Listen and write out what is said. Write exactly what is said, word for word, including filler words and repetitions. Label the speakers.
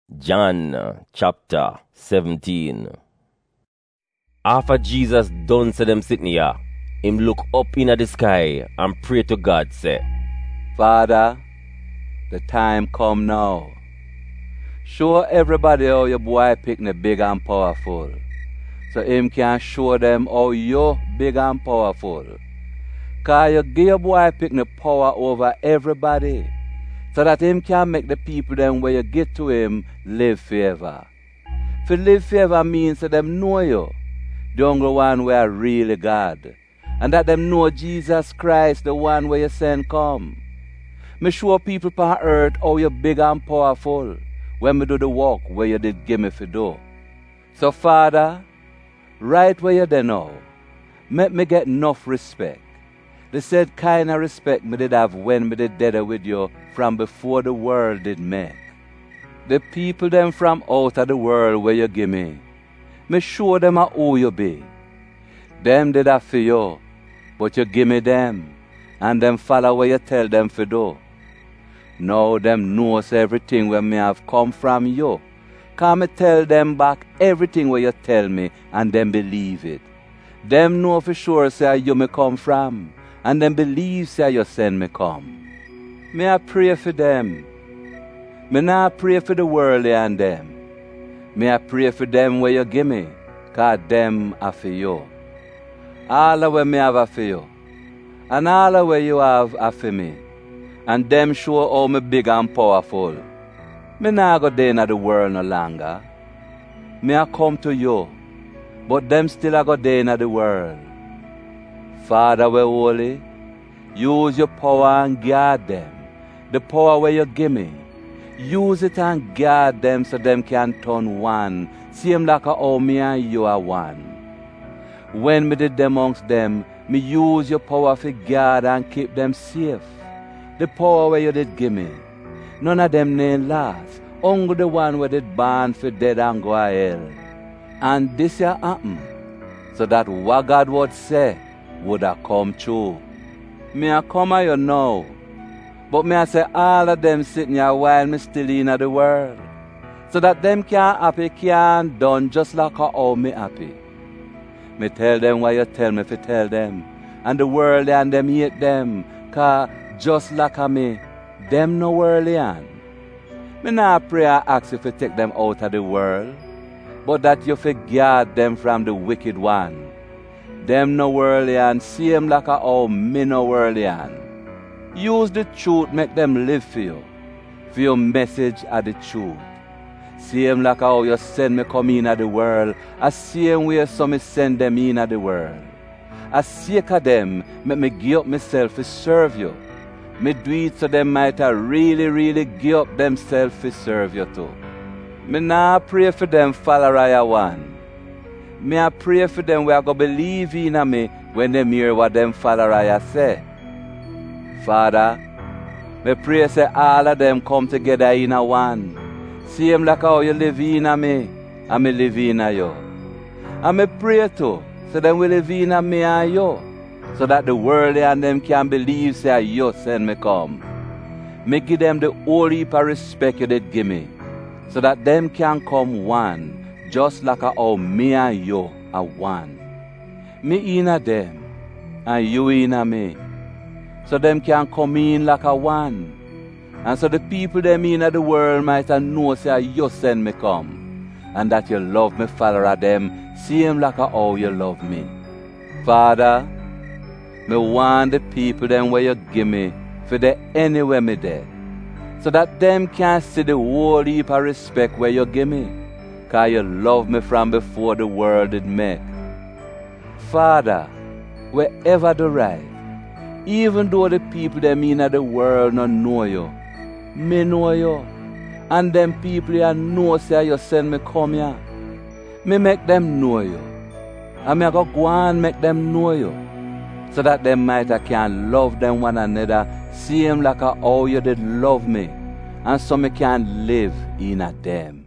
Speaker 1: John chapter seventeen. After Jesus done say them sitting here, him look up in the sky and pray to God, say,
Speaker 2: Father, the time come now. Show everybody how your boy picnic big and powerful, so him can show them how you big and powerful. Cause you give your boy picnic power over everybody, so that him can make the people them where you get to him live forever. For live forever means that them know you, the only one where really God, and that them know Jesus Christ, the one where you send come. Me show people on earth how you big and powerful when me do the work where you did give me for do. So Father, right where you there now, make me get enough respect. The said kind of respect me did have when me did dead with you from before the world did make. The people them from out of the world where you give me, me show them a who you be. Them did have for you, but you give me them, and them follow where you tell them for do. Now them knows everything where me have come from you, cause me tell them back everything where you tell me, and them believe it. Them know for sure say you me come from, and them believe say you send me come. Me I pray for them. Me not pray for the world and them. Me I pray for them where you give me, cause them are for you. All the way me have are for you, and all the way you have are for me. And them show how me big and powerful. Me not go there in the world no longer. Me I come to you, but them still a go there in the world. Father, we holy, use your power and guard them. The power where you give me, use it and guard them so them can turn one, same like how me and you are one. When me did them amongst them, me use your power for guard and keep them safe. The power where you did give me, none of them name last, only the one where did born for dead and go to hell. And this here happen, so that what God would say would have come true. Me a come at you now, but me a say all of them sitting here while me still in the world, so that them can happy can done just like how me happy. Me tell them what you tell me to tell them, and the world and them hate them, cause just like a me, them no worldly. Me not pray or ask you to take them out of the world, but that you forget them from the wicked one. Them no worldly and same like a how me no worldly. Use the truth, make them live for you, for your message of the truth. Same like how you send me come in at the world, a same way so me send them in at the world. As sake of them, make me give up myself to serve you. Me do it so them might a really, really give up themselves to serve you too. Me nah pray for them follow I one. Me a pray for them where I go believe in me when them hear what them follow I say. Father, me pray say all of them come together in a one. Same like how you live in me, and me live in you. And me pray too, so them will live in me and you, so that the world and them can believe say you send me come. Me give them the whole heap of respect you did give me, so that them can come one, just like how me and you are one. Me in a them, and you in a me, so them can come in like a one. And so the people them in the world might know say you send me come, and that you love me follow them, same like how you love me. Father, me want the people them where you give me for the anywhere me there, so that them can see the whole heap of respect where you give me, cause you love me from before the world did make. Father, wherever the right, even though the people them in the world not know you, me know you, and them people here know say you send me come here. Me make them know you, and me go go and make them know you, so that them might I can love them one another, same like how you did love me, and so me can live in a them.